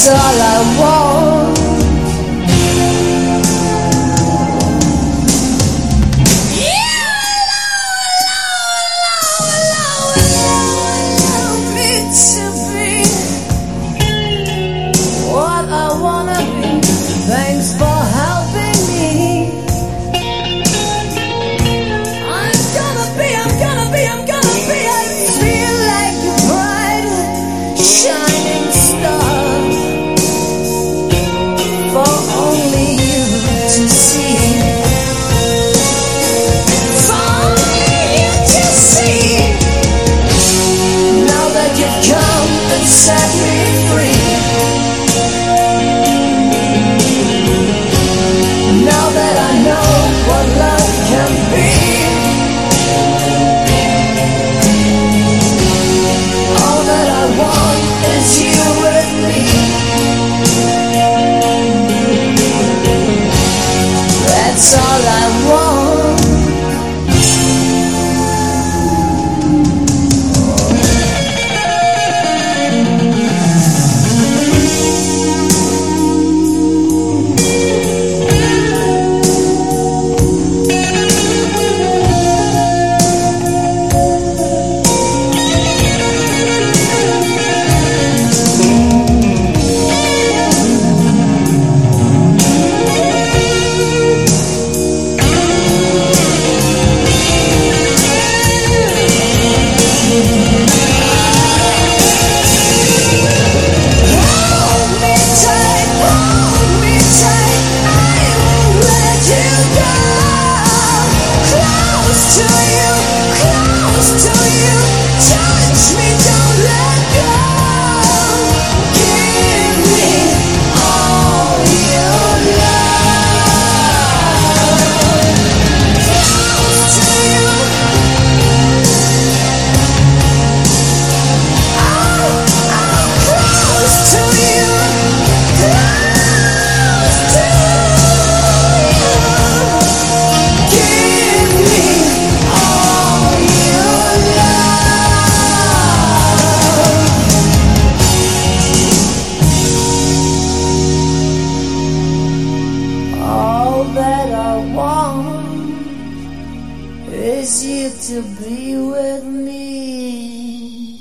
That's all I want. Allow me to be what I wanna be. Thanks for helping me. I'm gonna be I feel like a bright, shining star for only you to see. For only you to see. Now that you've come and set me free. Now that I know what love can be. All that I want is you with me. That's all I want. All that I want is you to be with me.